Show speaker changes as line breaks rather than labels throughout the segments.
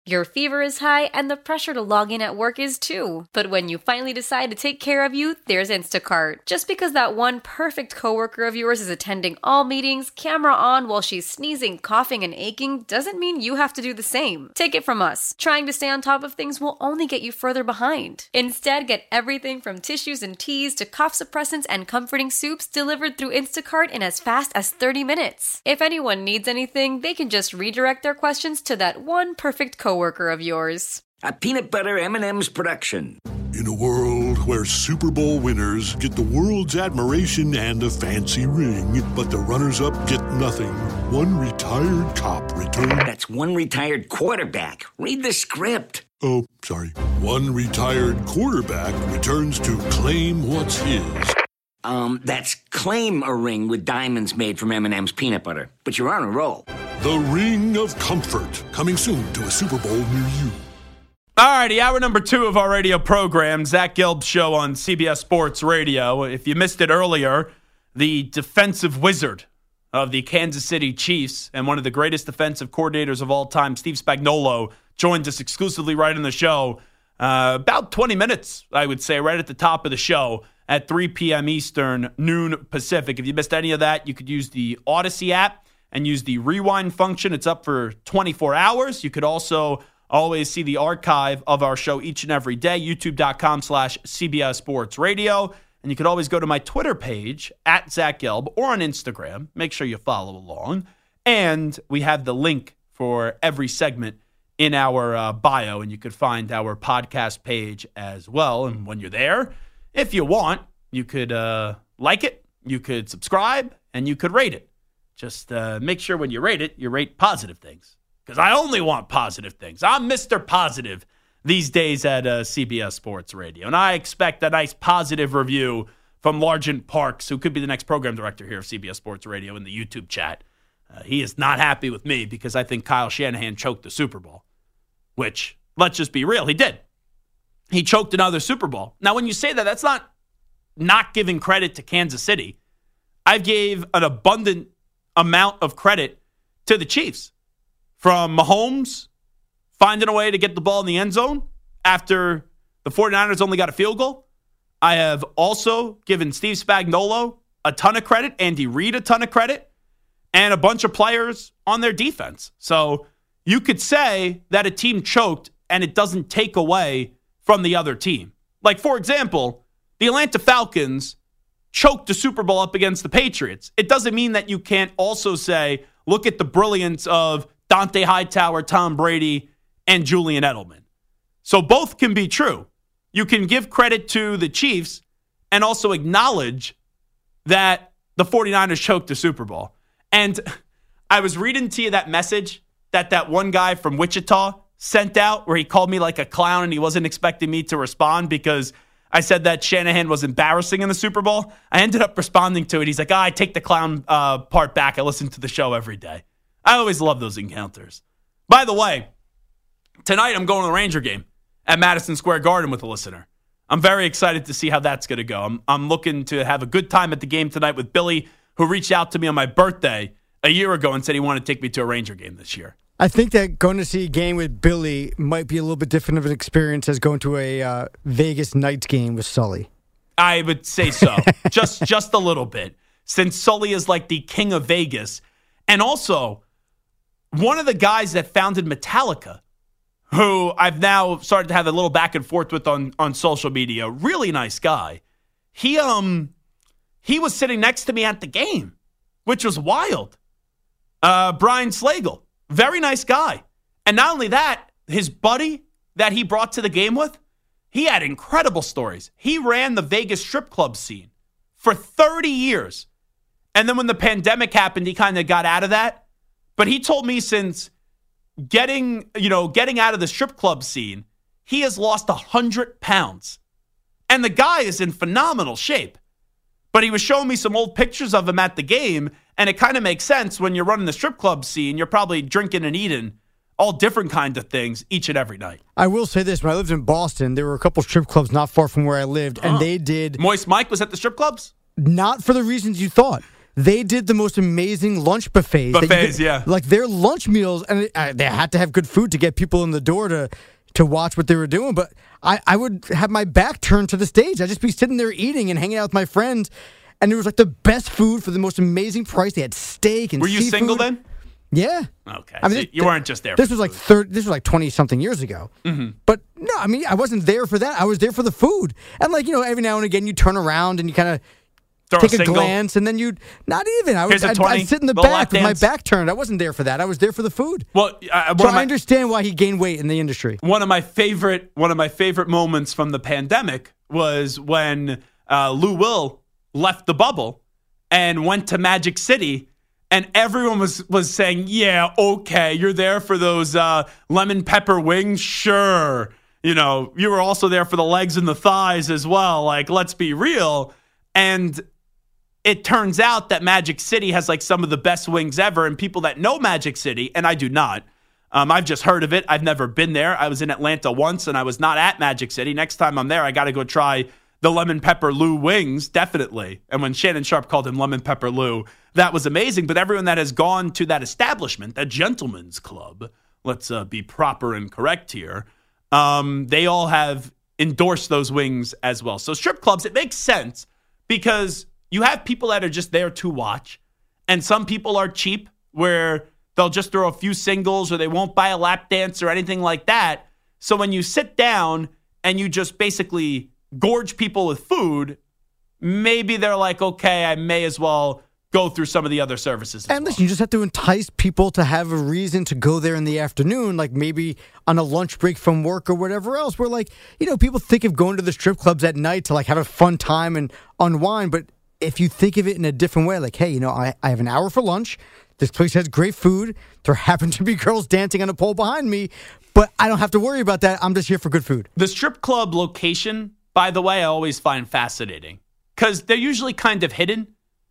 Your fever is high and the pressure to log in at work is too. But when you finally decide to take care of you, there's Instacart. Just because that one perfect coworker of yours is attending all meetings, camera on while she's sneezing, coughing, and aching, doesn't mean you have to do the same. Take it from us. Trying to stay on top of things will only get you further behind. Instead, get everything from tissues and teas to cough suppressants and comforting soups delivered through Instacart in as fast as 30 minutes. If anyone needs anything, they can just redirect their questions to that one perfect coworker of yours.
A peanut butter M&M's production.
In a world where Super Bowl winners get the world's admiration and a fancy ring, but the runners-up get nothing, one retired cop returns...
That's one retired quarterback. Read the script.
Oh, sorry. One retired quarterback returns to claim what's his.
That's claim a ring with diamonds made from M&M's peanut butter. But you're on a roll.
The Ring of Comfort, coming soon to a Super Bowl near you.
Alrighty, hour number 2 of our radio program, Zach Gelb Show on CBS Sports Radio. If you missed it earlier, the defensive wizard of the Kansas City Chiefs and one of the greatest defensive coordinators of all time, Steve Spagnuolo, joined us exclusively right in the show. About 20 minutes, I would say, right at the top of the show at 3 p.m. Eastern, noon Pacific. If you missed any of that, you could use the Odyssey app and use the rewind function. It's up for 24 hours. You could also always see the archive of our show each and every day, youtube.com/CBS Sports Radio. And you could always go to my Twitter page, at Zach Gelb, or on Instagram. Make sure you follow along. And we have the link for every segment in our bio, and you could find our podcast page as well. And when you're there, if you want, you could like it, you could subscribe, and you could rate it. Just make sure when you rate positive things. Because I only want positive things. I'm Mr. Positive these days at CBS Sports Radio. And I expect a nice positive review from Largent Parks, who could be the next program director here of CBS Sports Radio in the YouTube chat. He is not happy with me because I think Kyle Shanahan choked the Super Bowl. Which, let's just be real, he did. He choked another Super Bowl. Now, when you say that, that's not giving credit to Kansas City. I gave an abundant amount of credit to the Chiefs. From Mahomes finding a way to get the ball in the end zone after the 49ers only got a field goal. I have also given Steve Spagnuolo a ton of credit, Andy Reid a ton of credit, and a bunch of players on their defense. So you could say that a team choked and it doesn't take away from the other team. Like, for example, the Atlanta Falcons choked the Super Bowl up against the Patriots. It doesn't mean that you can't also say, look at the brilliance of Dante Hightower, Tom Brady, and Julian Edelman. So both can be true. You can give credit to the Chiefs and also acknowledge that the 49ers choked the Super Bowl. And I was reading to you that message that one guy from Wichita sent out where he called me like a clown and he wasn't expecting me to respond because I said that Shanahan was embarrassing in the Super Bowl. I ended up responding to it. He's like, I take the clown part back. I listen to the show every day. I always love those encounters. By the way, tonight I'm going to the Ranger game at Madison Square Garden with a listener. I'm very excited to see how that's going to go. I'm looking to have a good time at the game tonight with Billy, who reached out to me on my birthday a year ago and said he wanted to take me to a Ranger game this year.
I think that going to see a game with Billy might be a little bit different of an experience as going to a Vegas Knights game with Sully.
I would say so. just a little bit. Since Sully is like the king of Vegas. And also, one of the guys that founded Metallica, who I've now started to have a little back and forth with on social media, really nice guy. He was sitting next to me at the game, which was wild. Brian Slagle. Very nice guy. And not only that, his buddy that he brought to the game with, he had incredible stories. He ran the Vegas strip club scene for 30 years. And then when the pandemic happened, he kind of got out of that. But he told me since getting out of the strip club scene, he has lost 100 pounds. And the guy is in phenomenal shape. But he was showing me some old pictures of him at the game, and it kind of makes sense when you're running the strip club scene. You're probably drinking and eating all different kinds of things each and every night.
I will say this. When I lived in Boston, there were a couple strip clubs not far from where I lived, and they did...
Moist Mike was at the strip clubs?
Not for the reasons you thought. they did the most amazing lunch buffets.
Yeah.
Like their lunch meals, and they had to have good food to get people in the door to watch what they were doing. But I would have my back turned to the stage. I'd just be sitting there eating and hanging out with my friends. And it was like the best food for the most amazing price. They had steak and seafood.
Were you single then?
Yeah.
Okay.
I mean,
you weren't just there.
This was like 20-something years ago. Mm-hmm. But no, I mean, I wasn't there for that. I was there for the food. And like, every now and again you turn around and you kind of take a glance, and then not even. I'd sit in the back with my back turned. I wasn't there for that. I was there for the food.
Well,
I understand why he gained weight in the industry.
One of my favorite moments from the pandemic was when Lou Will left the bubble and went to Magic City. And everyone was saying, yeah, okay, you're there for those lemon pepper wings? Sure. You were also there for the legs and the thighs as well. Like, let's be real. And it turns out that Magic City has like some of the best wings ever. And people that know Magic City, and I do not, I've just heard of it. I've never been there. I was in Atlanta once, and I was not at Magic City. Next time I'm there, I got to go try the lemon pepper Lou wings, definitely. And when Shannon Sharpe called him lemon pepper Lou, that was amazing. But everyone that has gone to that establishment, that gentleman's club, let's be proper and correct here, they all have endorsed those wings as well. So strip clubs, it makes sense because you have people that are just there to watch, and some people are cheap where they'll just throw a few singles or they won't buy a lap dance or anything like that. So when you sit down and you just basically gorge people with food, maybe they're like, okay, I may as well go through some of the other services.
And listen, you just have to entice people to have a reason to go there in the afternoon, like maybe on a lunch break from work or whatever else, where like, people think of going to the strip clubs at night to like have a fun time and unwind. But if you think of it in a different way, like, hey, I have an hour for lunch. This place has great food. There happen to be girls dancing on a pole behind me, but I don't have to worry about that. I'm just here for good food.
The strip club location, by the way, I always find fascinating because they're usually kind of hidden.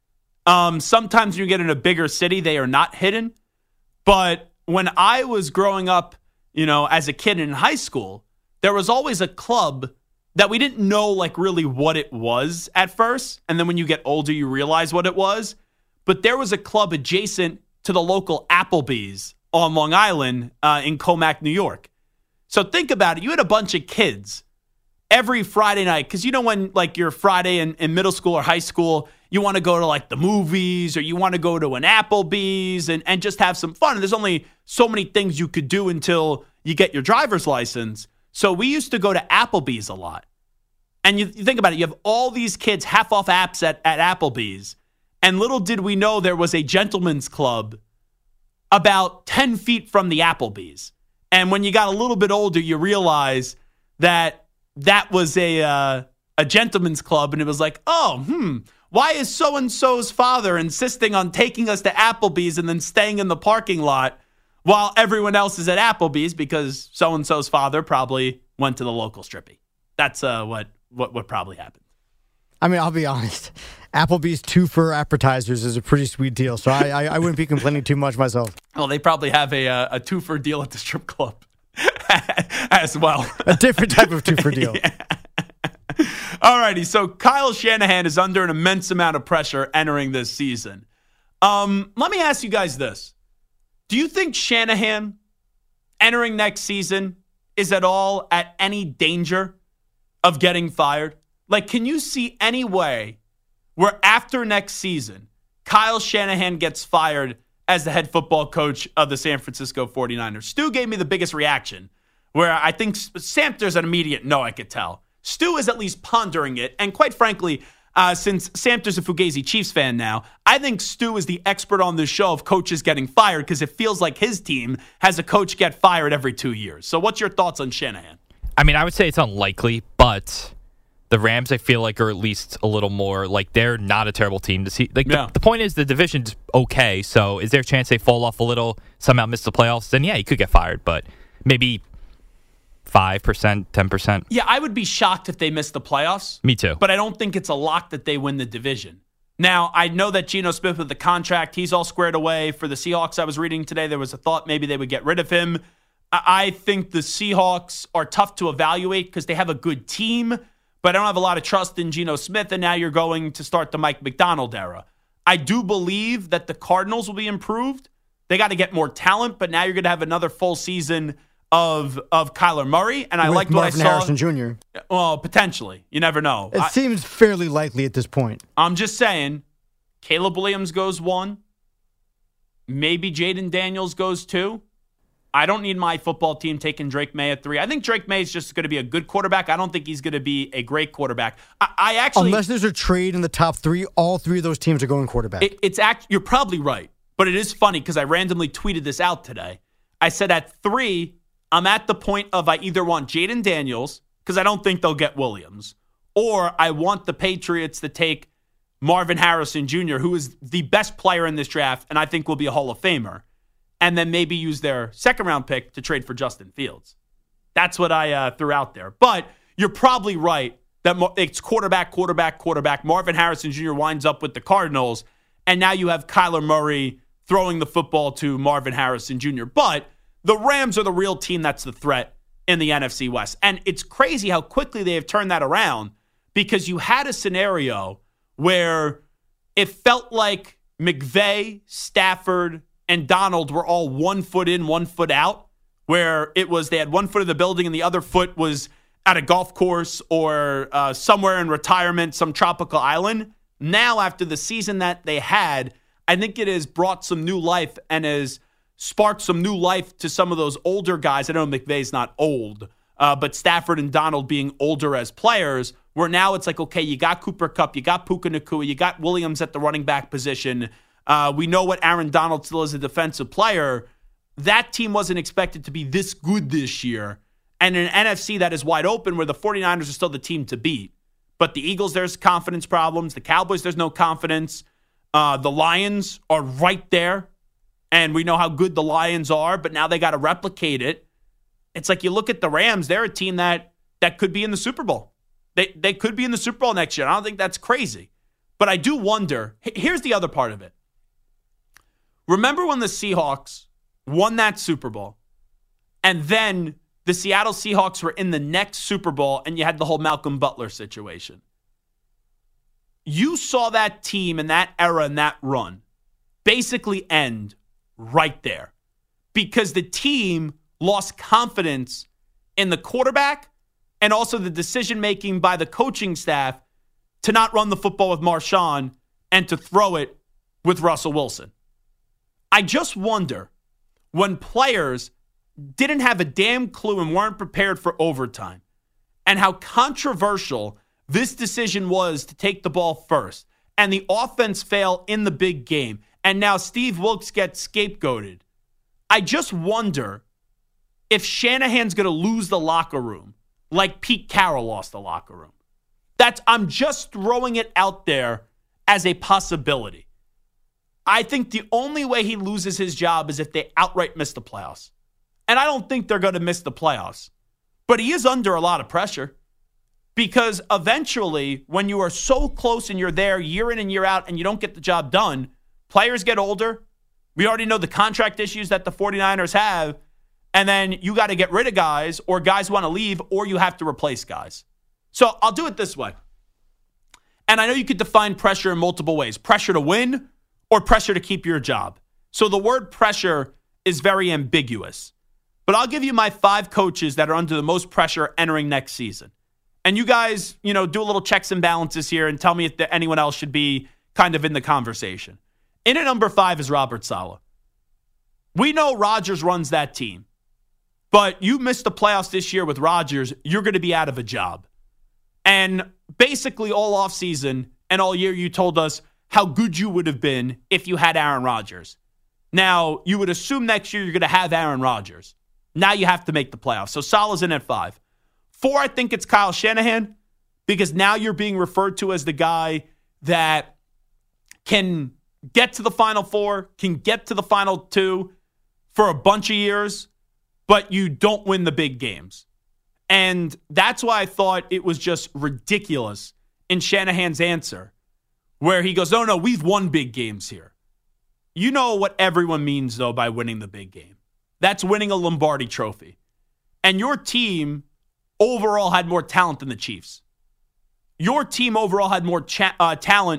Sometimes when you get in a bigger city, they are not hidden. But when I was growing up, as a kid in high school, there was always a club that we didn't know like really what it was at first. And then when you get older, you realize what it was. But there was a club adjacent to the local Applebee's on Long Island in Comac, New York. So think about it. You had a bunch of kids every Friday night, because when like you're Friday in middle school or high school, you want to go to like the movies or you want to go to an Applebee's and just have some fun. And there's only so many things you could do until you get your driver's license. So we used to go to Applebee's a lot. And you think about it, you have all these kids half off apps at Applebee's. And little did we know there was a gentleman's club about 10 feet from the Applebee's. And when you got a little bit older, you realize that was a gentleman's club. And it was like, why is so-and-so's father insisting on taking us to Applebee's and then staying in the parking lot while everyone else is at Applebee's? Because so-and-so's father probably went to the local strippy. That's what probably happened.
I mean, I'll be honest. Applebee's 2 for appetizers is a pretty sweet deal, so I wouldn't be complaining too much myself.
Well, they probably have a 2 for deal at the strip club as well.
A different type of 2 for deal.
Yeah. All righty, so Kyle Shanahan is under an immense amount of pressure entering this season. Let me ask you guys this. Do you think Shanahan entering next season is at all at any danger of getting fired? Like, can you see any way where after next season, Kyle Shanahan gets fired as the head football coach of the San Francisco 49ers? Stu gave me the biggest reaction, where I think Samter's an immediate no, I could tell. Stu is at least pondering it. And quite frankly, since Samter's a Fugazi Chiefs fan now, I think Stu is the expert on this show of coaches getting fired because it feels like his team has a coach get fired every 2 years. So what's your thoughts on Shanahan?
I mean, I would say it's unlikely, but the Rams, I feel like, are at least a little more, like, they're not a terrible team to see. Like, yeah. The point is the division's okay, so is there a chance they fall off a little, somehow miss the playoffs? Then, yeah, he could get fired, but maybe 5%, 10%.
Yeah, I would be shocked if they missed the playoffs.
Me too.
But I don't think it's a lock that they win the division. Now, I know that Geno Smith with the contract, he's all squared away. For the Seahawks, I was reading today, there was a thought maybe they would get rid of him. I think the Seahawks are tough to evaluate because they have a good team, but I don't have a lot of trust in Geno Smith, and now you're going to start the Mike McDonald era. I do believe that the Cardinals will be improved. They got to get more talent, but now you're going to have another full season of Kyler Murray, and I like what I saw.
Marvin Harrison Jr.
Well, potentially. You never know.
It seems fairly likely at this point.
I'm just saying, Caleb Williams goes 1. Maybe Jaden Daniels goes 2. I don't need my football team taking Drake May at 3. I think Drake May is just going to be a good quarterback. I don't think he's going to be a great quarterback. I actually,
unless there's a trade in the top 3, all 3 of those teams are going quarterback.
You're probably right, but it is funny because I randomly tweeted this out today. I said at 3, I'm at the point of I either want Jaden Daniels because I don't think they'll get Williams, or I want the Patriots to take Marvin Harrison Jr., who is the best player in this draft and I think will be a Hall of Famer, and then maybe use their second-round pick to trade for Justin Fields. That's what I threw out there. But you're probably right that it's quarterback. Marvin Harrison Jr. winds up with the Cardinals, and now you have Kyler Murray throwing the football to Marvin Harrison Jr. But the Rams are the real team that's the threat in the NFC West. And it's crazy how quickly they have turned that around, because you had a scenario where it felt like McVay, Stafford, and Donald were all 1 foot in, 1 foot out, where it was they had 1 foot in the building and the other foot was at a golf course or somewhere in retirement, some tropical island. Now, after the season that they had, I think it has brought some new life and has sparked some new life to some of those older guys. I know McVay's not old, but Stafford and Donald being older as players, where now it's like, okay, you got Cooper Kupp, you got Puka Nacua, you got Williams at the running back position. We know what Aaron Donald still is, a defensive player. That team wasn't expected to be this good this year. And an NFC that is wide open where the 49ers are still the team to beat. But the Eagles, there's confidence problems. The Cowboys, there's no confidence. The Lions are right there. And we know how good the Lions are, but now they got to replicate it. It's like you look at the Rams, they're a team that could be in the Super Bowl. They could be in the Super Bowl next year. I don't think that's crazy. But I do wonder, here's the other part of it. Remember when the Seahawks won that Super Bowl, and then the Seattle Seahawks were in the next Super Bowl, and you had the whole Malcolm Butler situation? You saw that team in that era and that run basically end right there, because the team lost confidence in the quarterback and also the decision-making by the coaching staff to not run the football with Marshawn and to throw it with Russell Wilson. I just wonder, when players didn't have a damn clue and weren't prepared for overtime, and how controversial this decision was to take the ball first, and the offense fail in the big game, and now Steve Wilks gets scapegoated. I just wonder if Shanahan's going to lose the locker room like Pete Carroll lost the locker room. I'm just throwing it out there as a possibility. I think the only way he loses his job is if they outright miss the playoffs. And I don't think they're going to miss the playoffs. But he is under a lot of pressure, because eventually, when you are so close and you're there year in and year out and you don't get the job done, players get older. We already know the contract issues that the 49ers have. And then you got to get rid of guys, or guys want to leave, or you have to replace guys. So I'll do it this way. And I know you could define pressure in multiple ways. Pressure to win or pressure to keep your job. So the word pressure is very ambiguous. But I'll give you my 5 coaches that are under the most pressure entering next season. And you guys, do a little checks and balances here and tell me if anyone else should be kind of in the conversation. In at number 5 is Robert Saleh. We know Rodgers runs that team. But you missed the playoffs this year with Rodgers, you're going to be out of a job. And basically all offseason and all year you told us how good you would have been if you had Aaron Rodgers. Now, you would assume next year you're going to have Aaron Rodgers. Now you have to make the playoffs. So Saleh's in at 5. 4, I think it's Kyle Shanahan, because now you're being referred to as the guy that can get to the Final 4, can get to the Final 2 for a bunch of years, but you don't win the big games. And that's why I thought it was just ridiculous in Shanahan's answer, where he goes, no, we've won big games here. You know what everyone means, though, by winning the big game. That's winning a Lombardi trophy. And your team overall had more talent than the Chiefs. Your team overall had more talent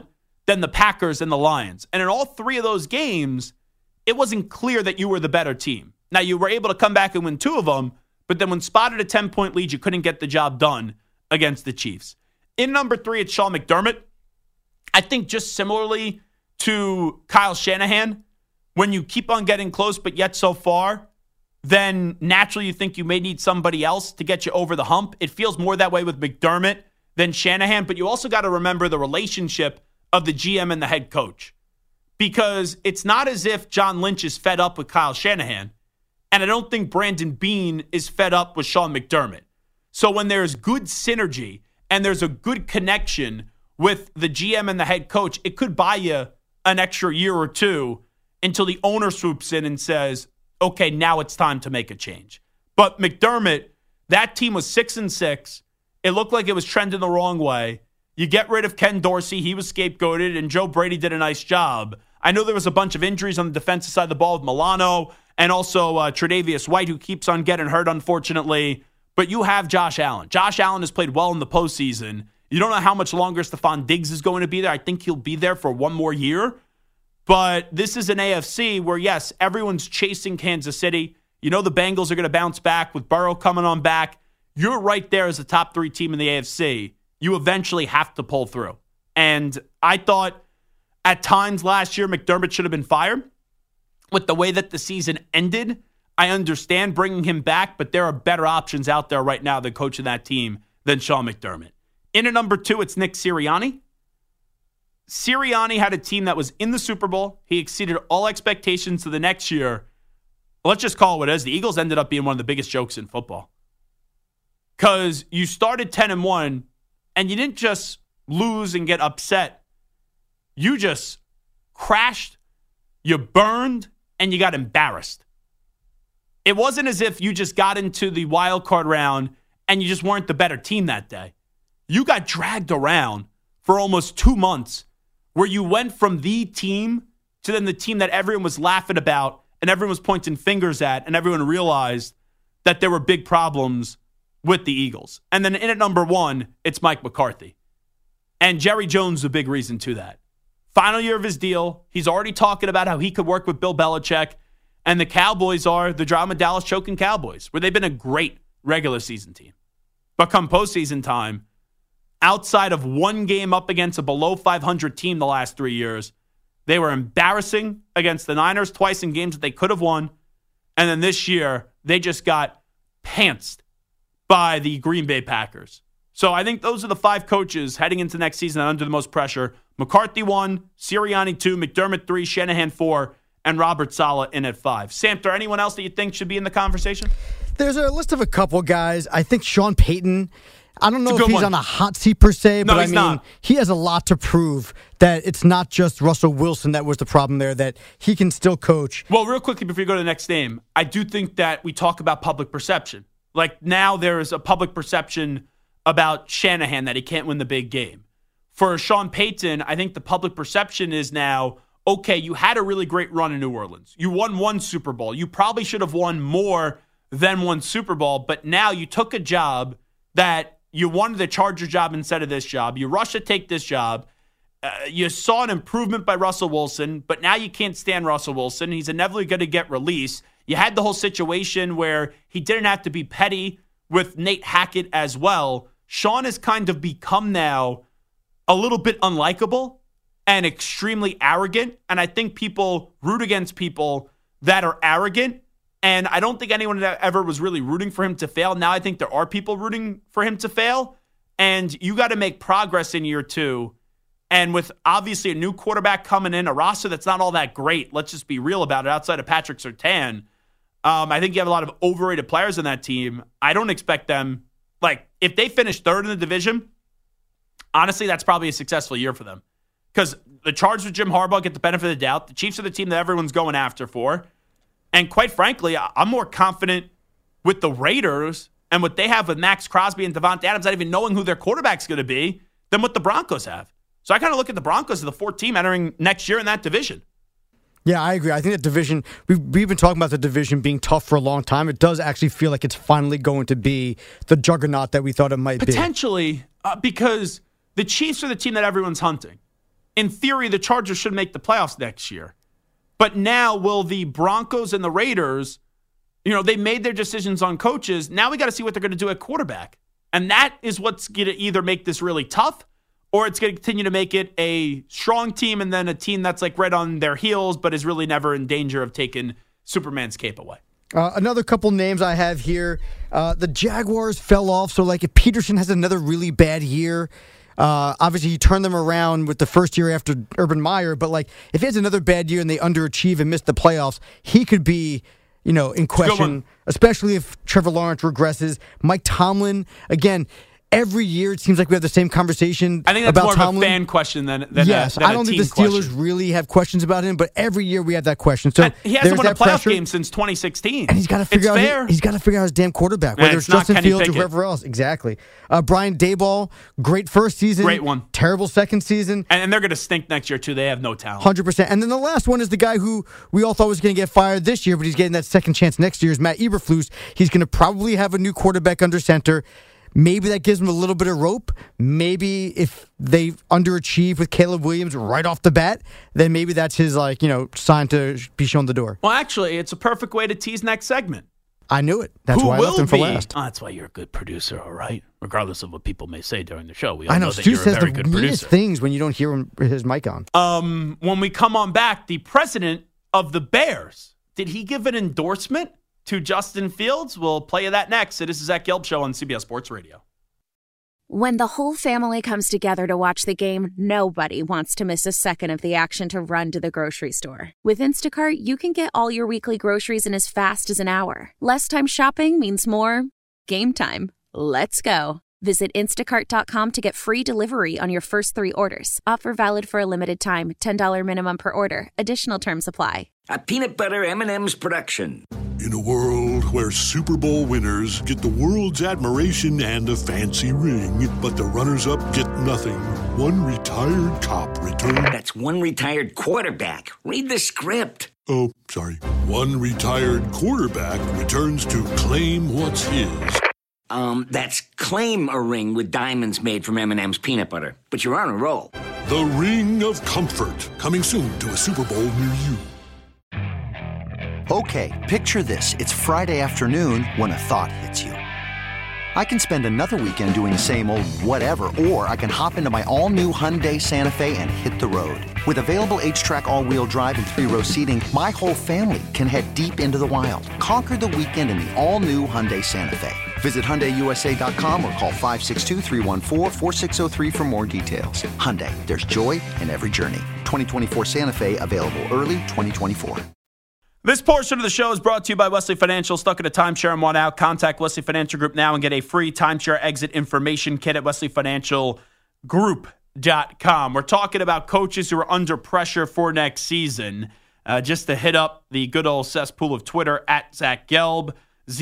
than the Packers and the Lions. And in all three of those games, it wasn't clear that you were the better team. Now, you were able to come back and win 2 of them, but then when spotted a 10-point lead, you couldn't get the job done against the Chiefs. In number 3, it's Sean McDermott. I think just similarly to Kyle Shanahan, when you keep on getting close but yet so far, then naturally you think you may need somebody else to get you over the hump. It feels more that way with McDermott than Shanahan, but you also got to remember the relationship of the GM and the head coach. Because it's not as if John Lynch is fed up with Kyle Shanahan, and I don't think Brandon Beane is fed up with Sean McDermott. So when there's good synergy and there's a good connection with the GM and the head coach, it could buy you an extra year or 2 until the owner swoops in and says, okay, now it's time to make a change. But McDermott, that team was 6-6. It looked like it was trending the wrong way. You get rid of Ken Dorsey. He was scapegoated, and Joe Brady did a nice job. I know there was a bunch of injuries on the defensive side of the ball with Milano and also Tre'Davious White, who keeps on getting hurt, unfortunately. But you have Josh Allen. Josh Allen has played well in the postseason. You don't know how much longer Stephon Diggs is going to be there. I think he'll be there for 1 more year. But this is an AFC where, yes, everyone's chasing Kansas City. You know the Bengals are going to bounce back with Burrow coming on back. You're right there as the top 3 team in the AFC. You eventually have to pull through. And I thought at times last year McDermott should have been fired. With the way that the season ended, I understand bringing him back, but there are better options out there right now than coaching that team than Sean McDermott. In at number 2, it's Nick Sirianni. Sirianni had a team that was in the Super Bowl. He exceeded all expectations to the next year. Let's just call it what it is. The Eagles ended up being one of the biggest jokes in football. Because you started 10-1, and you didn't just lose and get upset. You just crashed, you burned, and you got embarrassed. It wasn't as if you just got into the wild card round and you just weren't the better team that day. You got dragged around for almost 2 months where you went from the team to then the team that everyone was laughing about and everyone was pointing fingers at and everyone realized that there were big problems with the Eagles. And then in at number 1, it's Mike McCarthy. And Jerry Jones is a big reason to that. Final year of his deal. He's already talking about how he could work with Bill Belichick. And the Cowboys are the drama Dallas choking Cowboys, where they've been a great regular season team. But come postseason time, outside of 1 game up against a below 500 team the last 3 years, they were embarrassing against the Niners twice in games that they could have won. And then this year, they just got pantsed by the Green Bay Packers. So I think those are the 5 coaches heading into next season that are under the most pressure. McCarthy 1, Sirianni 2, McDermott 3, Shanahan 4, and Robert Saleh in at 5. Samter, anyone else that you think should be in the conversation?
There's a list of a couple guys. I think Sean Payton, I don't know if he's
one.
on a hot seat per se, but
No, he's not.
He has a lot to prove that it's not just Russell Wilson that was the problem there, that he can still coach.
Well, real quickly before you go to the next name, I do think that we talk about public perception. Like now there is a public perception about Shanahan that he can't win the big game. For Sean Payton, I think the public perception is now, okay, you had a really great run in New Orleans. You won 1 Super Bowl. You probably should have won more than 1 Super Bowl, but now you took a job that you wanted the Charger job instead of this job. You rushed to take this job. You saw an improvement by Russell Wilson, but now you can't stand Russell Wilson. He's inevitably going to get released. You had the whole situation where he didn't have to be petty with Nate Hackett as well. Sean has kind of become now a little bit unlikable and extremely arrogant. And I think people root against people that are arrogant. And I don't think anyone ever was really rooting for him to fail. Now I think there are people rooting for him to fail. And you got to make progress in year 2. And with obviously a new quarterback coming in, a roster that's not all that great, let's just be real about it, outside of Patrick Surtain, I think you have a lot of overrated players in that team. I don't expect them, like, if they finish 3rd in the division, honestly, that's probably a successful year for them. Because the Chargers with Jim Harbaugh get the benefit of the doubt. The Chiefs are the team that everyone's going after for. And quite frankly, I'm more confident with the Raiders and what they have with Max Crosby and Devontae Adams, not even knowing who their quarterback's going to be, than what the Broncos have. So I kind of look at the Broncos as the 4th team entering next year in that division.
Yeah, I agree. I think that division, we've been talking about the division being tough for a long time. It does actually feel like it's finally going to be the juggernaut that we thought it might be.
Potentially, because the Chiefs are the team that everyone's hunting. in theory, the Chargers should make the playoffs next year. But now will the Broncos and the Raiders, they made their decisions on coaches. Now we got to see what they're going to do at quarterback. And that is what's going to either make this really tough or it's going to continue to make it a strong team and then a team that's like right on their heels but is really never in danger of taking Superman's cape away.
Another couple names I have here. The Jaguars fell off, so like if Peterson has another really bad year, obviously he turned them around with the first year after Urban Meyer, but like if he has another bad year and they underachieve and miss the playoffs, he could be, in question, especially if Trevor Lawrence regresses. Mike Tomlin, again, every year it seems like we have the same conversation.
I think that's
about
more
Tomlin.
of a fan question than
yes.
than
I don't think the Steelers
question.
really have questions about him, but every year we have that question. So
and he hasn't won a playoff
pressure.
game since 2016,
and he's got to figure out.
fair.
He's got to figure out his damn quarterback, whether it's Justin
Kenny
Fields
Pickett.
or whoever else. Exactly. Brian Daboll, great first season,
Great one.
Terrible second season.
And they're going to stink next year too. They have no talent.
100%. And then the last one is the guy who we all thought was going to get fired this year, but he's getting that second chance next year. Is Matt Eberflus. He's going to probably have a new quarterback under center. Maybe that gives them a little bit of rope. Maybe if they underachieve with Caleb Williams right off the bat, then maybe that's his sign to be shown the door.
Well, actually, it's a perfect way to tease next segment.
I knew it. That's why I left him for last.
Oh, that's why you're a good producer, all right? Regardless of what people may say during the show. We all
I know
that
Stu
you're a
says
very
the
good
weirdest
producer.
things when you don't hear his mic on.
When we come on back, the president of the Bears, did he give an endorsement to Justin Fields? We'll play you that next. This is Zach Gelb Show on CBS Sports Radio.
When the whole family comes together to watch the game, nobody wants to miss a second of the action to run to the grocery store. With Instacart, you can get all your weekly groceries in as fast as an hour. Less time shopping means more game time. Let's go. Visit instacart.com to get free delivery on your first 3 orders. Offer valid for a limited time. $10 minimum per order. Additional terms apply.
A peanut butter M&M's production.
In a world where Super Bowl winners get the world's admiration and a fancy ring, but the runners-up get nothing, one retired cop returned...
That's one retired quarterback. Read the script.
Oh, sorry. One retired quarterback returns to claim what's his.
That's claim a ring with diamonds made from M&M's peanut butter. But you're on a roll.
The Ring of Comfort, coming soon to a Super Bowl near you.
Okay, picture this. It's Friday afternoon when a thought hits you. I can spend another weekend doing the same old whatever, or I can hop into my all-new Hyundai Santa Fe and hit the road. With available H-Track all-wheel drive and 3-row seating, my whole family can head deep into the wild. Conquer the weekend in the all-new Hyundai Santa Fe. Visit HyundaiUSA.com or call 562-314-4603 for more details. Hyundai, there's joy in every journey. 2024 Santa Fe, available early 2024.
This portion of the show is brought to you by Wesley Financial. Stuck in a timeshare and want out? Contact Wesley Financial Group now and get a free timeshare exit information kit at wesleyfinancialgroup.com. We're talking about coaches who are under pressure for next season. Just to hit up the good old cesspool of Twitter, at Zach Gelb,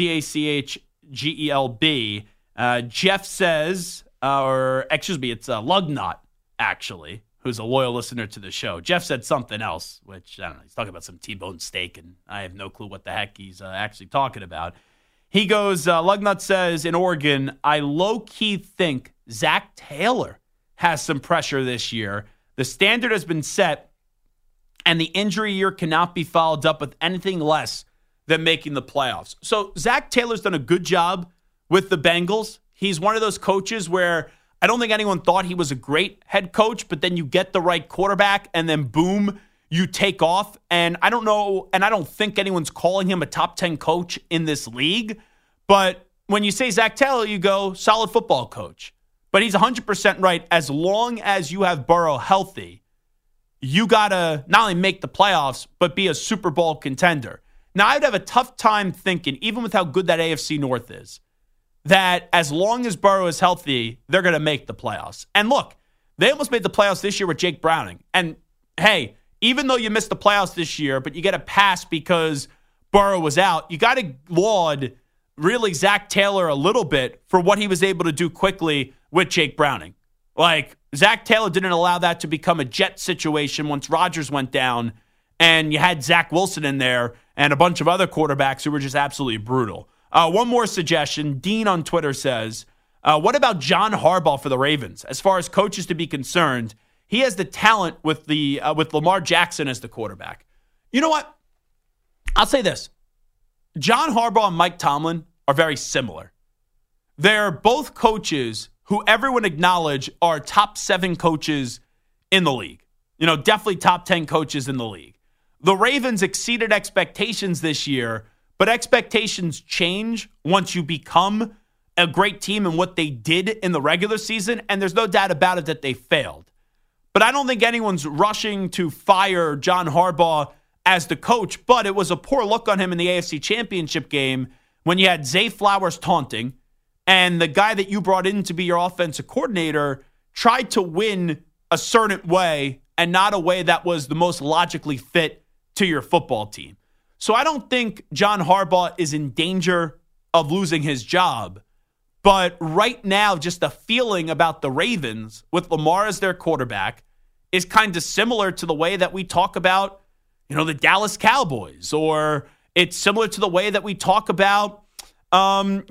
ZACHGELB. Jeff says, it's Lugnut, actually, who's a loyal listener to the show. Jeff said something else, which, I don't know, he's talking about some T-bone steak, and I have no clue what the heck he's actually talking about. He goes, Lugnut says, in Oregon, I low-key think Zach Taylor has some pressure this year. The standard has been set, and the injury year cannot be followed up with anything less than making the playoffs. So Zach Taylor's done a good job with the Bengals. He's one of those coaches where I don't think anyone thought he was a great head coach, but then you get the right quarterback and then boom, you take off. And I don't know, and I don't think anyone's calling him a top 10 coach in this league. But when you say Zach Taylor, you go solid football coach. But he's 100% right. As long as you have Burrow healthy, you got to not only make the playoffs, but be a Super Bowl contender. Now, I'd have a tough time thinking, even with how good that AFC North is, that as long as Burrow is healthy, they're going to make the playoffs. And look, they almost made the playoffs this year with Jake Browning. And hey, even though you missed the playoffs this year, but you get a pass because Burrow was out, you got to laud really Zach Taylor a little bit for what he was able to do quickly with Jake Browning. Like, Zach Taylor didn't allow that to become a Jet situation once Rodgers went down, and you had Zach Wilson in there and a bunch of other quarterbacks who were just absolutely brutal. One more suggestion. Dean on Twitter says, what about John Harbaugh for the Ravens? As far as coaches to be concerned, he has the talent with Lamar Jackson as the quarterback. You know what? I'll say this. John Harbaugh and Mike Tomlin are very similar. They're both coaches who everyone acknowledge are top 7 coaches in the league. Definitely top 10 coaches in the league. The Ravens exceeded expectations this year, but expectations change once you become a great team and what they did in the regular season, and there's no doubt about it that they failed. But I don't think anyone's rushing to fire John Harbaugh as the coach, but it was a poor look on him in the AFC Championship game when you had Zay Flowers taunting, and the guy that you brought in to be your offensive coordinator tried to win a certain way and not a way that was the most logically fit to your football team. So I don't think John Harbaugh is in danger of losing his job. But right now, just the feeling about the Ravens with Lamar as their quarterback is kind of similar to the way that we talk about, the Dallas Cowboys, or it's similar to the way that we talk about, some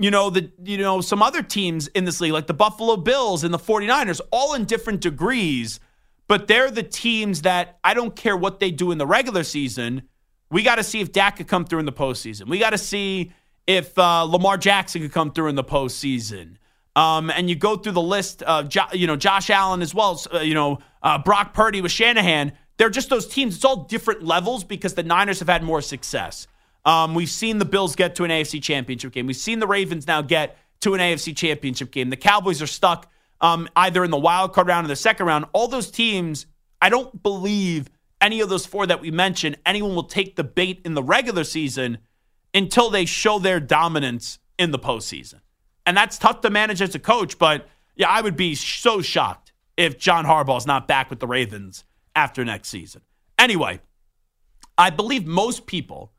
other teams in this league, like the Buffalo Bills and the 49ers, all in different degrees. But they're the teams that I don't care what they do in the regular season. We got to see if Dak could come through in the postseason. We got to see if Lamar Jackson could come through in the postseason. And you go through the list of, Josh Allen as well as, Brock Purdy with Shanahan. They're just those teams. It's all different levels because the Niners have had more success. We've seen the Bills get to an AFC Championship game. We've seen the Ravens now get to an AFC Championship game. The Cowboys are stuck either in the wild card round or the second round. All those teams, I don't believe any of those 4 that we mentioned, anyone will take the bait in the regular season until they show their dominance in the postseason. And that's tough to manage as a coach, but yeah, I would be so shocked if John Harbaugh is not back with the Ravens after next season. Anyway, I believe most people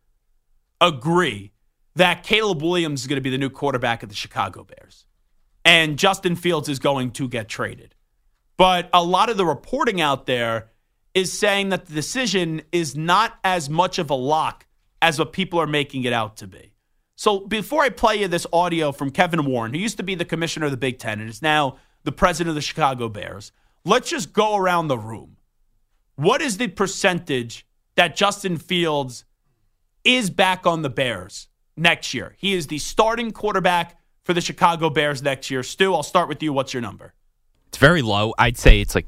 agree that Caleb Williams is going to be the new quarterback of the Chicago Bears. And Justin Fields is going to get traded. But a lot of the reporting out there is saying that the decision is not as much of a lock as what people are making it out to be. So before I play you this audio from Kevin Warren, who used to be the commissioner of the Big Ten and is now the president of the Chicago Bears, let's just go around the room. What is the percentage that Justin Fields is back on the Bears next year? He is the starting quarterback for the Chicago Bears next year. Stu, I'll start with you. What's your number?
It's very low. I'd say it's like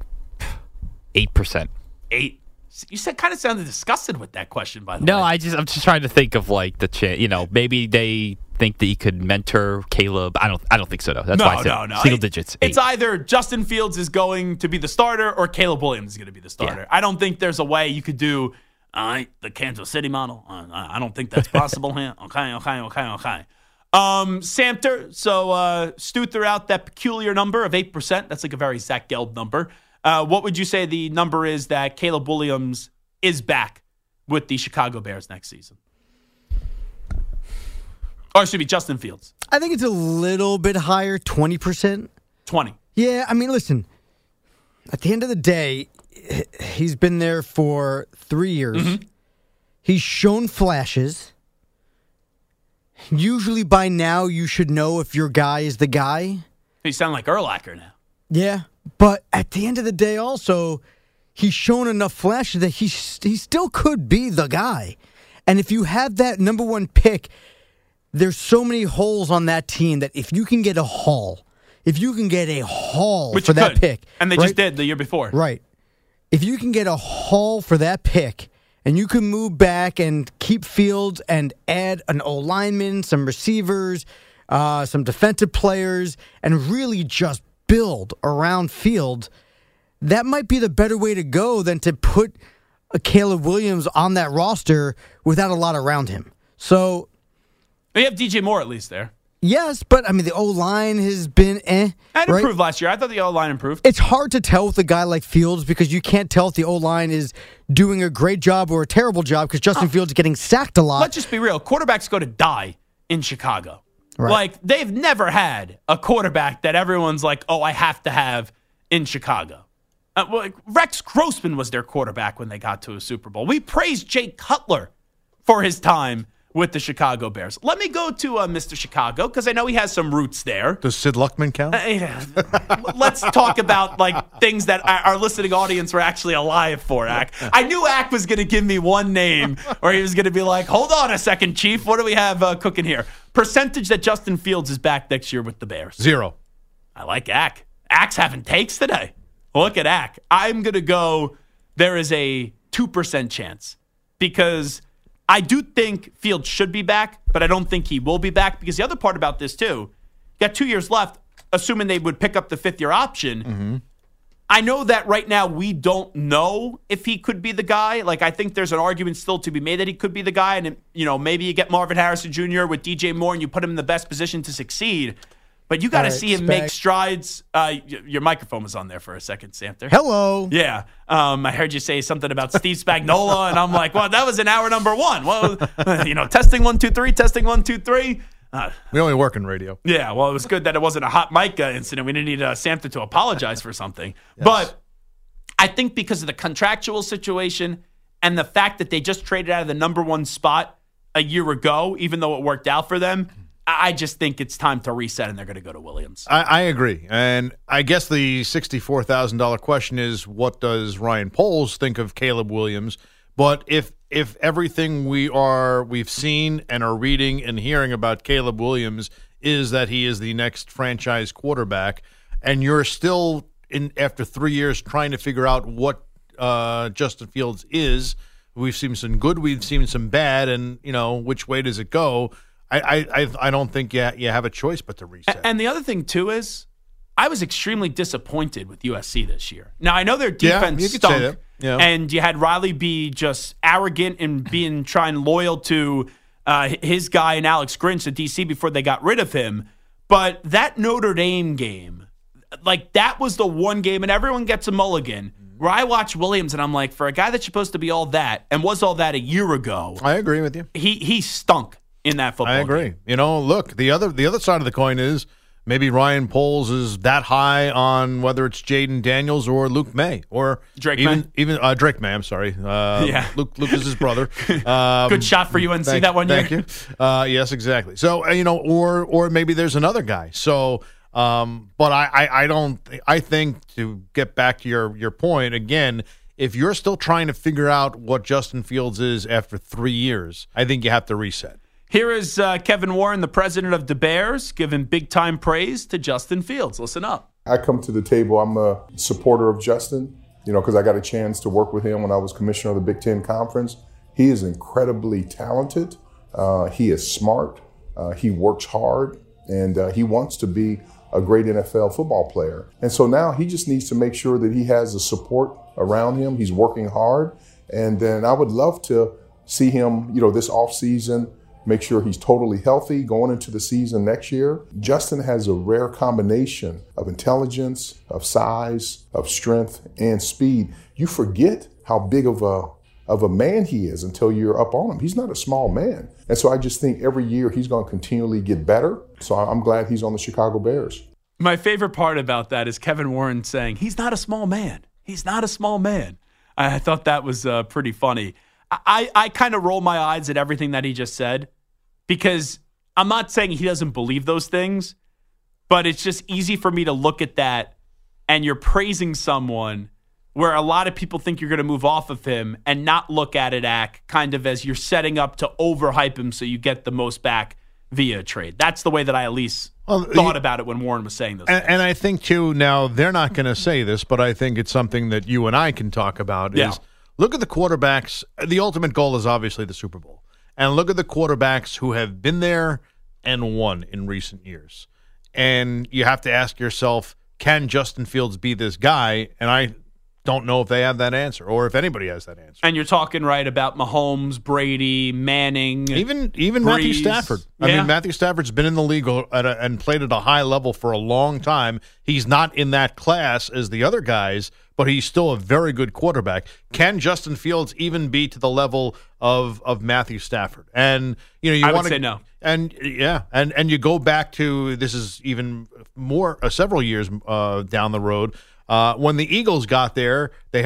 8%.
8? You kind of sounded disgusted with that question, by the way.
No, I'm just trying to think of like the chance. Maybe they think that he could mentor Caleb. I don't think so though. That's why I said
no.
Single digits. 8.
It's either Justin Fields is going to be the starter or Caleb Williams is going to be the starter. Yeah. I don't think there's a way you could do the Kansas City model. I don't think that's possible here. Okay. Samter, so Stu threw out that peculiar number of 8%. That's like a very Zach Gelb number. What would you say the number is that Caleb Williams is back with the Chicago Bears next season? Or it should be Justin Fields.
I think it's a little bit higher, 20%.
20.
Yeah, I mean, listen, at the end of the day, he's been there for 3 years. Mm-hmm. He's shown flashes. Usually by now, you should know if your guy is the guy.
You sound like Urlacher now.
Yeah, but at the end of the day also, he's shown enough flashes that he still could be the guy. And if you have that number 1 pick, there's so many holes on that team that if you can get a haul,
Which
for that pick.
And they just did the year before.
Right. If you can get a haul for that pick, and you can move back and keep Fields and add an O-lineman, some receivers, some defensive players, and really just build around Fields, that might be the better way to go than to put a Caleb Williams on that roster without a lot around him. So
they have DJ Moore at least there.
Yes, but I mean the O-line has been
And improved last year. I thought the O-line improved.
It's hard to tell with a guy like Fields because you can't tell if the O-line is doing a great job or a terrible job because Justin Fields is getting sacked a lot.
Let's just be real. Quarterbacks go to die in Chicago.
Right.
Like, they've never had a quarterback that everyone's like, oh, I have to have in Chicago. Rex Grossman was their quarterback when they got to a Super Bowl. We praised Jay Cutler for his time with the Chicago Bears. Let me go to Mr. Chicago because I know he has some roots there.
Does Sid Luckman count?
Let's talk about things that our listening audience were actually alive for, Ack. I knew Ack was going to give me one name, or he was going to be like, hold on a second, Chief. What do we have cooking here? Percentage that Justin Fields is back next year with the Bears.
0.
I like Ack. Ack's having takes today. Look at Ack. I'm going to go, there is a 2% chance because I do think Fields should be back, but I don't think he will be back because the other part about this, too, you got 2 years left, assuming they would pick up the fifth-year option. Mm-hmm. I know that right now we don't know if he could be the guy. Like, I think there's an argument still to be made that he could be the guy, and, maybe you get Marvin Harrison Jr. with DJ Moore and you put him in the best position to succeed. But you got to see him make strides. Your microphone was on there for a second, Samter.
Hello.
Yeah. I heard you say something about Steve Spagnuolo, and I'm like, well, that was in hour number 1. Well, testing 1, 2, 3, testing 1, 2, 3.
We only work in radio.
Yeah, well, it was good that it wasn't a hot mic incident. We didn't need Samter to apologize for something. Yes. But I think because of the contractual situation and the fact that they just traded out of the number 1 spot a year ago, even though it worked out for them, I just think it's time to reset, and they're going to go to Williams.
I agree. And I guess the $64,000 question is, what does Ryan Poles think of Caleb Williams? But if everything we've seen and are reading and hearing about Caleb Williams is that he is the next franchise quarterback, and you're still after 3 years trying to figure out what Justin Fields is, we've seen some good, we've seen some bad, and which way does it go? I don't think you have a choice but to reset.
And the other thing, too, is I was extremely disappointed with USC this year. Now, I know their defense stunk, and you had Riley be just arrogant and trying loyal to his guy and Alex Grinch at DC before they got rid of him. But that Notre Dame game, that was the one game, and everyone gets a mulligan, where I watch Williams and I'm like, for a guy that's supposed to be all that and was all that a year ago.
I agree with you.
He stunk in that football
game. I agree.
Game.
Look, the other side of the coin is maybe Ryan Poles is that high on whether it's Jaden Daniels or Luke May or
Drake
May. Drake May. I'm sorry. Luke is his brother.
Good shot for UNC that one year.
Thank you. Yes, exactly. So or maybe there's another guy. So, but I think to get back to your point again, if you're still trying to figure out what Justin Fields is after 3 years, I think you have to reset.
Here is Kevin Warren, the president of the Bears, giving big-time praise to Justin Fields. Listen up.
I come to the table, I'm a supporter of Justin, because I got a chance to work with him when I was commissioner of the Big Ten Conference. He is incredibly talented. He is smart. He works hard. And he wants to be a great NFL football player. And so now he just needs to make sure that he has the support around him. He's working hard. And then I would love to see him, this offseason, make sure he's totally healthy going into the season next year. Justin has a rare combination of intelligence, of size, of strength, and speed. You forget how big of a man he is until you're up on him. He's not a small man. And so I just think every year he's going to continually get better. So I'm glad he's on the Chicago Bears.
My favorite part about that is Kevin Warren saying, he's not a small man. He's not a small man. I thought that was pretty funny. I kind of roll my eyes at everything that he just said because I'm not saying he doesn't believe those things, but it's just easy for me to look at that and you're praising someone where a lot of people think you're going to move off of him and not look at it kind of as you're setting up to overhype him so you get the most back via a trade. That's the way that I at least thought about it when Warren was saying those things.
And I think, too, now they're not going to say this, but I think it's something that you and I can talk about is look at the quarterbacks. The ultimate goal is obviously the Super Bowl. And look at the quarterbacks who have been there and won in recent years. And you have to ask yourself, can Justin Fields be this guy? And I don't know if they have that answer or if anybody has that answer.
And you're talking right about Mahomes, Brady, Manning,
even
Breeze.
Matthew Stafford. I mean, Matthew Stafford's been in the league and played at a high level for a long time. He's not in that class as the other guys, but he's still a very good quarterback. Can Justin Fields even be to the level of Matthew Stafford? And
I would say no.
And and you go back to this is even more several years down the road. When the Eagles got there, they had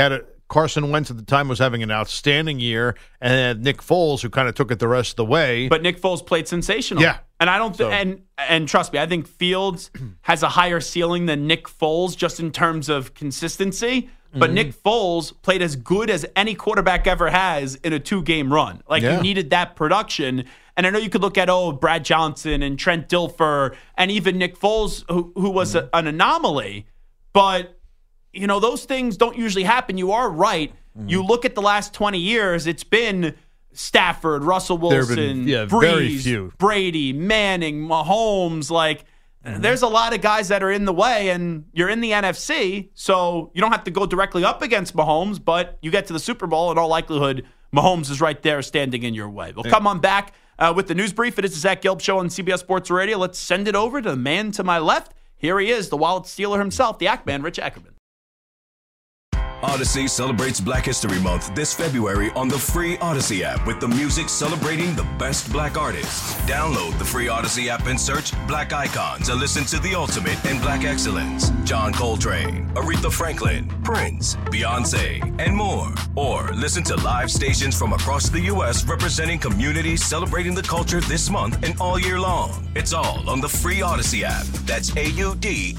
Carson Wentz at the time was having an outstanding year, and then Nick Foles, who kind of took it the rest of the way.
But Nick Foles played sensational.
Yeah.
And I don't and trust me, I think Fields has a higher ceiling than Nick Foles just in terms of consistency. But Nick Foles played as good as any quarterback ever has in a 2-game run. You needed that production. And I know you could look at, Brad Johnson and Trent Dilfer and even Nick Foles, who was an anomaly. But, those things don't usually happen. You are right. You look at the last 20 years, it's been Stafford, Russell Wilson, Breeze, Brady, Manning, Mahomes. There's a lot of guys that are in the way, and you're in the NFC, so you don't have to go directly up against Mahomes, but you get to the Super Bowl, in all likelihood, Mahomes is right there standing in your way. We'll come on back with the news brief. It is the Zach Gelb Show on CBS Sports Radio. Let's send it over to the man to my left. Here he is, the wallet stealer himself, the Ackman, Rich Ackerman.
Odyssey celebrates Black History Month this February on the free Odyssey app with the music celebrating the best black artists. Download the free Odyssey app and search Black Icons and listen to the ultimate in black excellence. John Coltrane, Aretha Franklin, Prince, Beyonce, and more. Or listen to live stations from across the U.S. representing communities celebrating the culture this month and all year long. It's all on the free Odyssey app. That's AUDACY.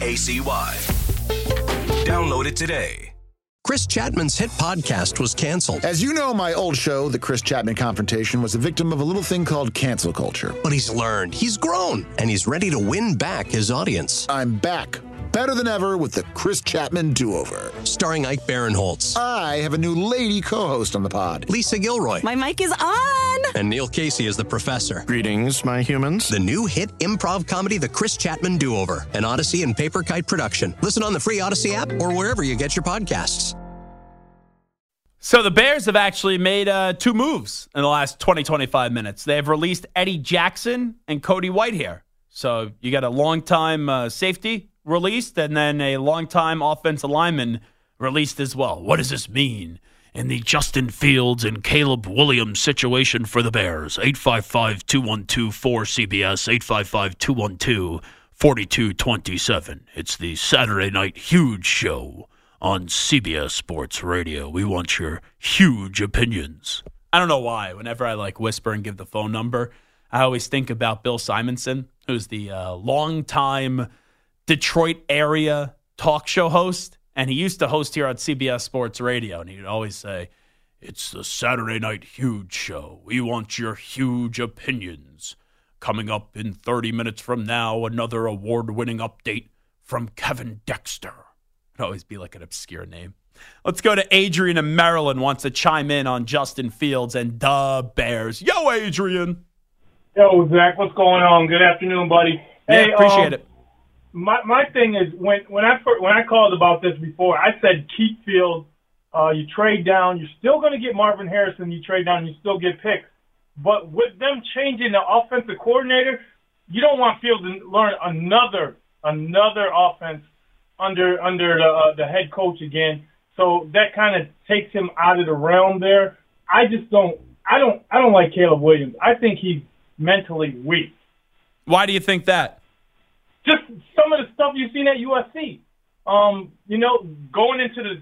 Download it today.
Chris Chapman's hit podcast was canceled.
As you know, my old show, The Chris Chapman Confrontation, was a victim of a little thing called cancel culture.
But he's learned, he's grown, and he's ready to win back his audience.
I'm back, better than ever, with The Chris Chapman Do-Over.
Starring Ike Barinholtz.
I have a new lady co-host on the pod.
Lisa Gilroy.
My mic is on!
And Neil Casey is the professor.
Greetings, my humans.
The new hit improv comedy, The Chris Chapman Do-Over, an Odyssey and Paper Kite production. Listen on the free Odyssey app or wherever you get your podcasts.
So the Bears have actually made 2 moves in the last 20-25 minutes. They have released Eddie Jackson and Cody Whitehair. So you got a long-time safety released and then a long-time offensive lineman released as well. What does this mean in the Justin Fields and Caleb Williams situation for the Bears? 855-212-4CBS, 855-212-4227. It's the Saturday Night Huge Show on CBS Sports Radio. We want your huge opinions. I don't know why. Whenever I whisper and give the phone number, I always think about Bill Simonson, who's the longtime Detroit area talk show host. And he used to host here on CBS Sports Radio. And he'd always say, it's the Saturday Night Huge Show. We want your huge opinions. Coming up in 30 minutes from now, another award-winning update from Kevin Dexter. It'd always be an obscure name. Let's go to Adrian in Maryland, wants to chime in on Justin Fields and the Bears. Yo, Adrian.
Yo, Zach, what's going on? Good afternoon, buddy.
Yeah, appreciate it.
My thing is, when I called about this before, I said keep Fields. You trade down. You're still going to get Marvin Harrison. You trade down, you still get picks. But with them changing the offensive coordinator, you don't want Fields to learn another offense under the head coach again. So that kind of takes him out of the realm there. I don't like Caleb Williams. I think he's mentally weak.
Why do you think that?
Just some of the stuff you've seen at USC. Going into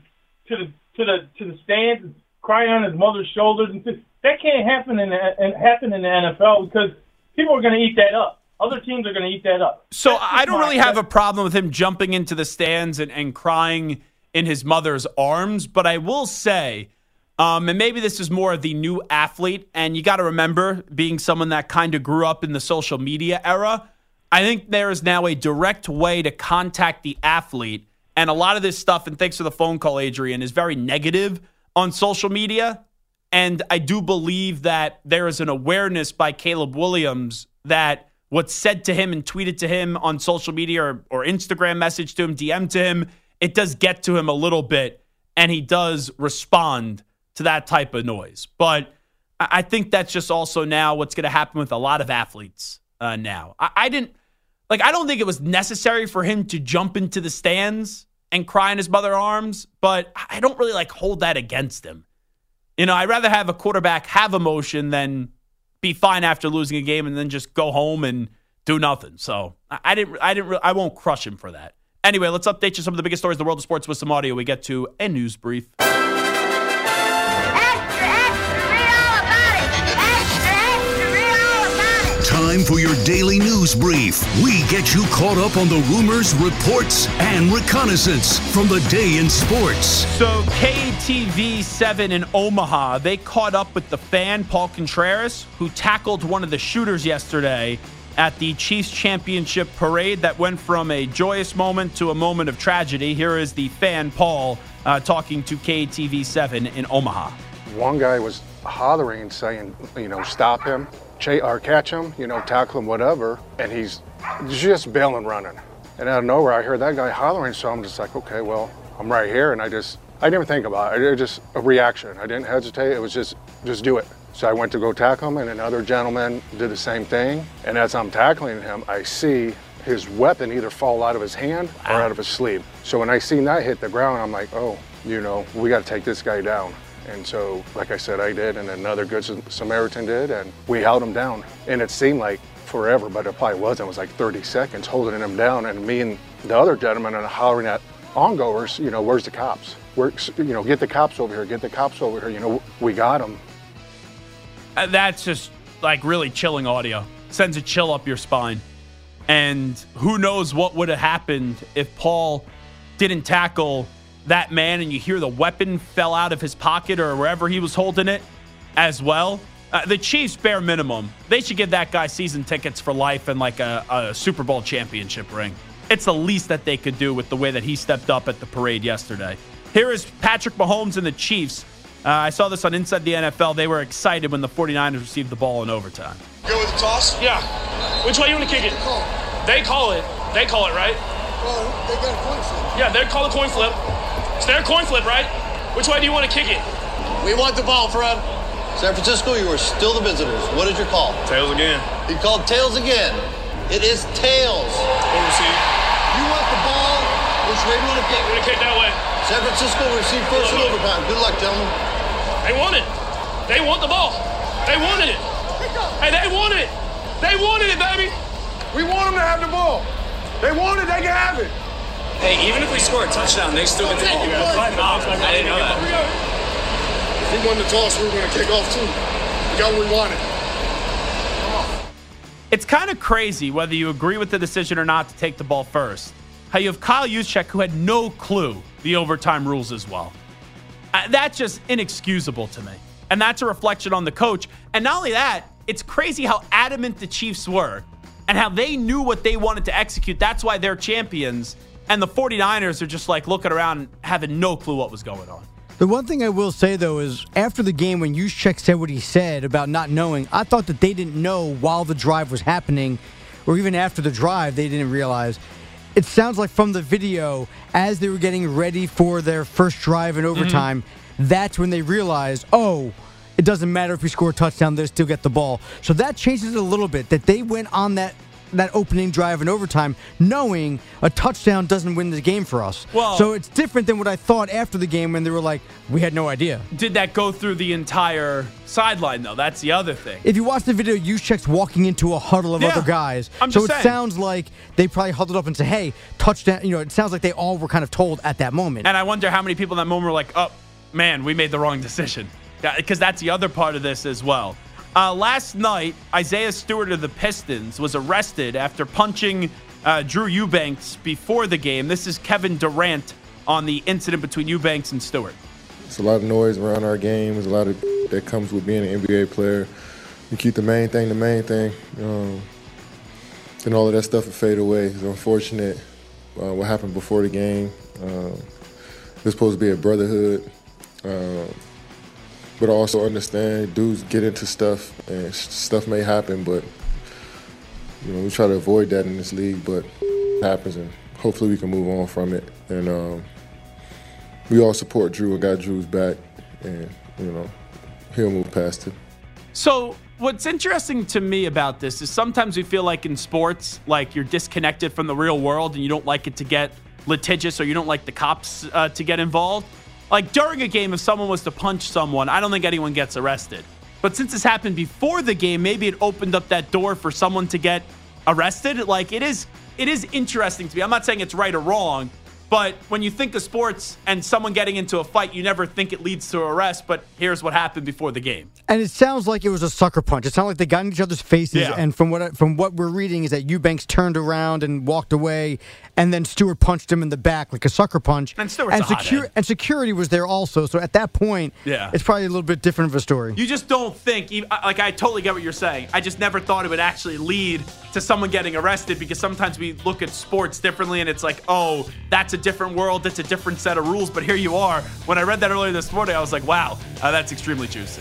the stands and crying on his mother's shoulders and that can't happen in the NFL because people are going to eat that up. Other teams are going to eat that up.
So I don't really have a problem with him jumping into the stands and crying in his mother's arms, but I will say, and maybe this is more of the new athlete, and you got to remember, being someone that kind of grew up in the social media era, I think there is now a direct way to contact the athlete, and a lot of this stuff, and thanks for the phone call, Adrian, is very negative on social media, and I do believe that there is an awareness by Caleb Williams that what's said to him and tweeted to him on social media or Instagram message to him, DM to him, it does get to him a little bit, and he does respond to that type of noise. But I think that's just also now what's going to happen with a lot of athletes now. I don't think it was necessary for him to jump into the stands and cry in his mother's arms, but I don't really hold that against him. I'd rather have a quarterback have emotion than be fine after losing a game and then just go home and do nothing. So I won't crush him for that. Anyway, let's update you some of the biggest stories in the world of sports with some audio. We get to a news brief.
time for your daily news brief. We get you caught up on the rumors, reports, and reconnaissance from the day in sports.
So KTV7 in Omaha, they caught up with the fan, Paul Contreras, who tackled one of the shooters yesterday at the Chiefs Championship parade that went from a joyous moment to a moment of tragedy. Here is the fan, Paul, talking to KTV7 in Omaha.
One guy was hollering, saying, stop him, or catch him, tackle him, whatever, and he's just bailing running. And out of nowhere, I heard that guy hollering, so I'm just like, okay, well, I'm right here, and I didn't even think about it. It was just a reaction. I didn't hesitate. It was just do it. So I went to go tackle him, and another gentleman did the same thing. And as I'm tackling him, I see his weapon either fall out of his hand or out of his sleeve. So when I seen that hit the ground, I'm like, oh, we got to take this guy down. And so, like I said, I did, and another good Samaritan did, and we held him down. And it seemed like forever, but it probably wasn't. It was like 30 seconds holding him down, and me and the other gentleman are hollering at ongoers, where's the cops? Get the cops over here, get the cops over here, we got them.
That's just like really chilling audio. Sends a chill up your spine. And who knows what would have happened if Paul didn't tackle that man and you hear the weapon fell out of his pocket or wherever he was holding it as well. The Chiefs, bare minimum, they should give that guy season tickets for life and like a Super Bowl championship ring. It's the least that they could do with the way that he stepped up at the parade yesterday. Here is Patrick Mahomes and the Chiefs. I saw this on Inside the NFL. They were excited when the 49ers received the ball in overtime.
Go with the toss?
Yeah. Which way you want to kick it? They call it, right?
Well, they got a coin flip.
Yeah, they call a coin flip. It's their coin flip, right? Which way do you want to kick it?
We want the ball, Fred. San Francisco, you are still the visitors. What is your call?
Tails again.
He called tails again. It is tails.
Oversee.
You want the ball. Which way do you want to kick?
We're going to kick that way.
San Francisco will receive first in overtime. Good luck, gentlemen.
They want it. They want the ball. They wanted it. Hey, they wanted it. They wanted it, baby.
We want them to have the ball. They want it. They can have it.
Hey, even if we score a touchdown, they still get the ball. I didn't know that.
If we won the toss, we were going to kick off too. We got what we wanted.
It's kind of crazy whether you agree with the decision or not to take the ball first. How you have Kyle Juszczyk, who had no clue the overtime rules as well. That's just inexcusable to me. And that's a reflection on the coach. And not only that, it's crazy how adamant the Chiefs were and how they knew what they wanted to execute. That's why they're champions. And the 49ers are just like looking around having no clue what was going on.
The one thing I will say, though, is after the game when Juszczyk said what he said about not knowing, I thought that they didn't know while the drive was happening, or even after the drive, they didn't realize. It sounds like from the video, as they were getting ready for their first drive in overtime, that's when they realized, oh, it doesn't matter if we score a touchdown, they'll still get the ball. So that changes it a little bit, that they went on that opening drive in overtime knowing a touchdown doesn't win the game for us.
Well,
so it's different than what I thought after the game when they were like, we had no idea.
Did that go through the entire sideline, though? That's the other thing.
If you watch the video, Juszczyk's walking into a huddle of other guys. So it sounds like they probably huddled up and said, hey, touchdown. It sounds like they all were kind of told at that moment.
And I wonder how many people in that moment were like, oh, man, we made the wrong decision. Because that's the other part of this as well. Last night, Isaiah Stewart of the Pistons was arrested after punching Drew Eubanks before the game. This is Kevin Durant on the incident between Eubanks and Stewart.
It's a lot of noise around our game. There's a lot of that comes with being an NBA player. You keep the main thing. Then all of that stuff will fade away. It's unfortunate what happened before the game. It's supposed to be a brotherhood. But I also understand dudes get into stuff, and stuff may happen, but we try to avoid that in this league, but it happens, and hopefully we can move on from it. And we all support Drew and got Drew's back, and he'll move past it.
So what's interesting to me about this is sometimes we feel like in sports, like you're disconnected from the real world and you don't like it to get litigious, or you don't like the cops to get involved. Like during a game, if someone was to punch someone, I don't think anyone gets arrested. But since this happened before the game, maybe it opened up that door for someone to get arrested. Like it is interesting to me. I'm not saying it's right or wrong, But when you think of sports and someone getting into a fight, you never think it leads to arrest. But here's what happened before the game.
And it sounds like it was a sucker punch. It sounded like they got in each other's faces.
Yeah.
And from what we're reading is that Eubanks turned around and walked away, and then Stewart punched him in the back like a sucker punch.
And Stewart's a hothead.
And security was there also. So at that point,
Yeah.
it's probably a little bit different of a story.
You just don't think, like, I totally get what you're saying. I just never thought it would actually lead to someone getting arrested, because sometimes we look at sports differently and it's like, oh, that's a different world, that's a different set of rules. But here you are. When I read that earlier this morning, I was like, wow, that's extremely juicy.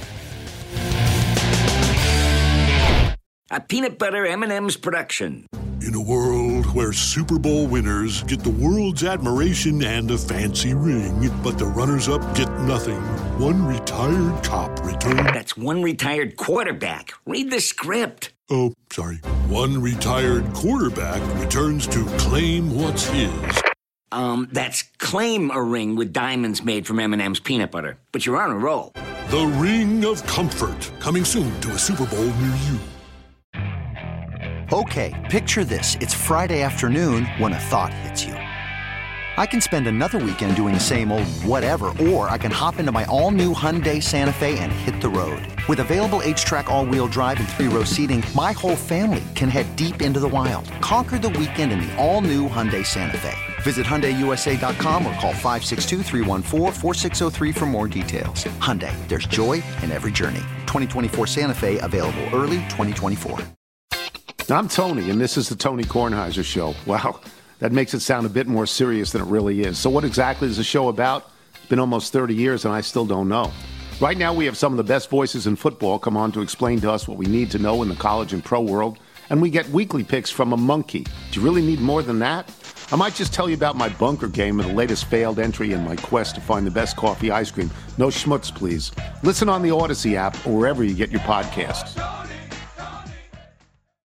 A peanut butter M&M's production.
In a world where Super Bowl winners get the world's admiration and a fancy ring, but the runners-up get nothing, one retired cop returns.
That's one retired quarterback. Read the script.
Oh, sorry. One retired quarterback returns to claim what's his.
That's claim a ring with diamonds made from M&M's peanut butter. But you're on a roll.
The Ring of Comfort, coming soon to a Super Bowl near you.
Okay, picture this. It's Friday afternoon when a thought hits you. I can spend another weekend doing the same old whatever, or I can hop into my all-new Hyundai Santa Fe and hit the road. With available H-Track all-wheel drive and 3-row seating, my whole family can head deep into the wild. Conquer the weekend in the all-new Hyundai Santa Fe. Visit HyundaiUSA.com or call 562-314-4603 for more details. Hyundai, there's joy in every journey. 2024 Santa Fe, available early 2024.
I'm Tony, and this is the Tony Kornheiser Show. Wow, that makes it sound a bit more serious than it really is. So what exactly is the show about? It's been almost 30 years, and I still don't know. Right now, we have some of the best voices in football come on to explain to us what we need to know in the college and pro world, and we get weekly picks from a monkey. Do you really need more than that? I might just tell you about my bunker game and the latest failed entry in my quest to find the best coffee ice cream. No schmutz, please. Listen on the Odyssey app or wherever you get your podcasts.